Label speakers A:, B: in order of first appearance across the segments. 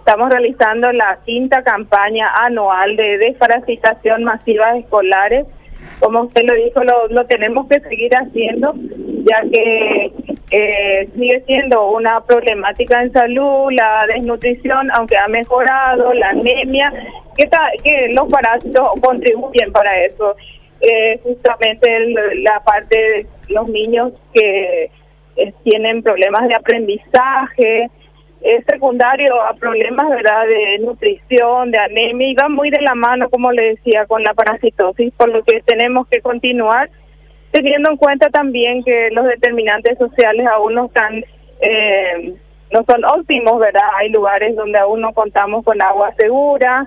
A: estamos realizando la 5ª campaña anual de desparasitación masiva de escolares. Como usted lo dijo, lo tenemos que seguir haciendo, ya que sigue siendo una problemática en salud, la desnutrición, aunque ha mejorado, la anemia, que los parásitos contribuyen para eso. Justamente la parte de los niños que tienen problemas de aprendizaje, es secundario a problemas, ¿verdad?, de nutrición, de anemia, y va muy de la mano, como le decía, con la parasitosis, por lo que tenemos que continuar, teniendo en cuenta también que los determinantes sociales aún no están, no son óptimos, ¿verdad? Hay lugares donde aún no contamos con agua segura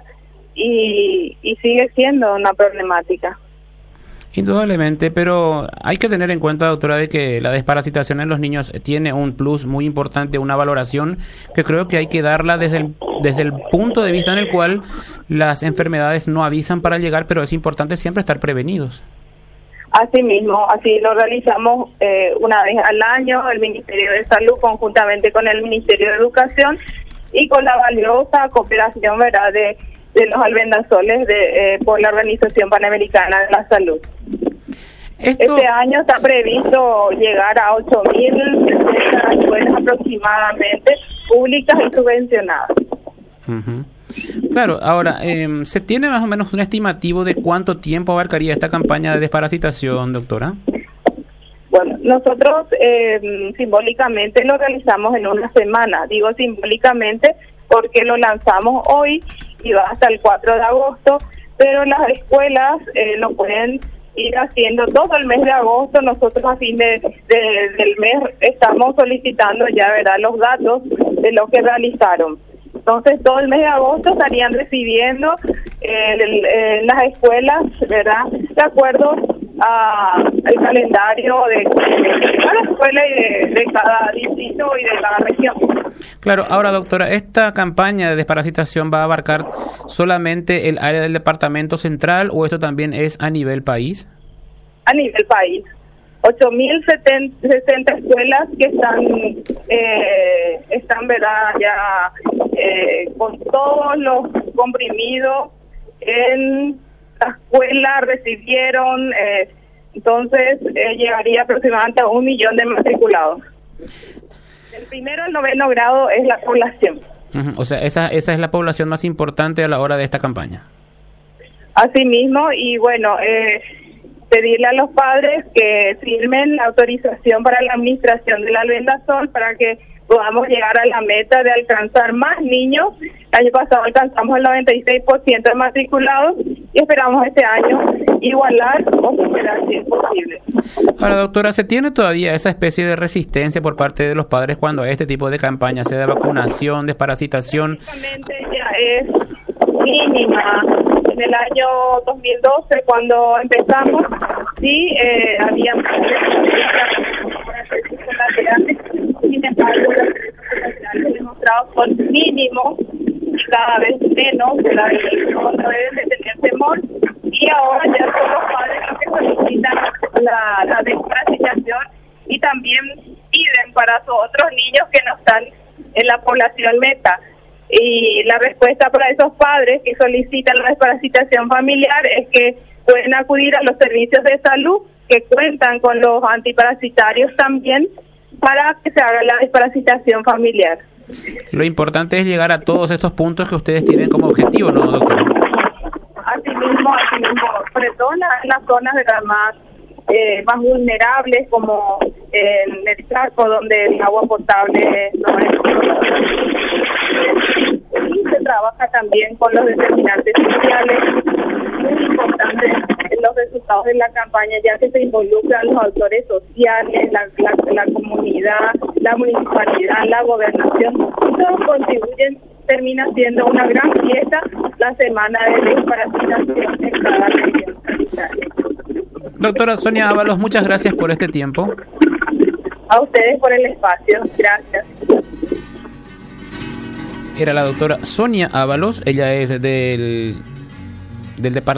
A: y sigue siendo una problemática.
B: Indudablemente, pero hay que tener en cuenta, doctora, de que la desparasitación en los niños tiene un plus muy importante, una valoración que creo que hay que darla desde el punto de vista en el cual las enfermedades no avisan para llegar, pero es importante siempre estar prevenidos.
A: Así mismo, así lo realizamos una vez al año, el Ministerio de Salud conjuntamente con el Ministerio de Educación y con la valiosa cooperación, ¿verdad?, de los albendazoles por la Organización Panamericana de la Salud. Este año está previsto llegar a 8.000 escuelas aproximadamente, públicas y subvencionadas.
B: Uh-huh. Claro, ahora, ¿se tiene más o menos un estimativo de cuánto tiempo abarcaría esta campaña de desparasitación, doctora?
A: Bueno, nosotros simbólicamente lo realizamos en una semana. Digo simbólicamente porque lo lanzamos hoy y va hasta el 4 de agosto, pero las escuelas lo pueden ir haciendo todo el mes de agosto. Nosotros a fin del mes estamos solicitando ya, ¿verdad?, los datos de lo que realizaron. Entonces, todo el mes de agosto estarían recibiendo las escuelas, ¿verdad?, de acuerdo al calendario de cada escuela y de cada distrito y de cada región.
B: Claro, ahora, doctora, ¿esta campaña de desparasitación va a abarcar solamente el área del departamento central o esto también es a nivel país?
A: A nivel país. 8.060 escuelas que están, ¿verdad?, ya con todos los comprimidos en la escuela recibieron, entonces llegaría aproximadamente a 1 millón de matriculados. Del 1º al 9º grado es la población.
B: Uh-huh. O sea, esa es la población más importante a la hora de esta campaña.
A: Así mismo, y bueno, pedirle a los padres que firmen la autorización para la administración del albendazol para que podamos llegar a la meta de alcanzar más niños. El año pasado alcanzamos el 96% de matriculados y esperamos este año igualar o superar si es posible.
B: Ahora, doctora, ¿se tiene todavía esa especie de resistencia por parte de los padres cuando este tipo de campaña, sea de vacunación, desparasitación?
A: Prácticamente ya es mínima. En el año 2012, cuando empezamos, sí, había colaterales, sin embargo, los colaterales demostrados son mínimos y cada vez menos, no deben de tener temor, y ahora ya son los padres los que solicitan la desparasitación y también piden para sus otros niños que no están en la población meta. Y la respuesta para esos padres que solicitan la desparasitación familiar es que pueden acudir a los servicios de salud que cuentan con los antiparasitarios también para que se haga la desparasitación familiar.
B: Lo importante es llegar a todos estos puntos que ustedes tienen como objetivo, ¿no, doctora?
A: Así mismo, sobre todo en las zonas de las más vulnerables, como en el Chaco, donde el agua potable no es. Y se trabaja también con los determinantes sociales. Es importante los resultados de la campaña, ya que se involucran los autores sociales, la comunidad, la municipalidad, la gobernación, y todos contribuyen. Termina siendo una gran fiesta la semana de desparasitación en cada región sanitaria.
B: Doctora Sonia Ábalos, muchas gracias por este tiempo.
A: A ustedes por el espacio, gracias.
B: Era la doctora Sonia Ábalos, ella es del departamento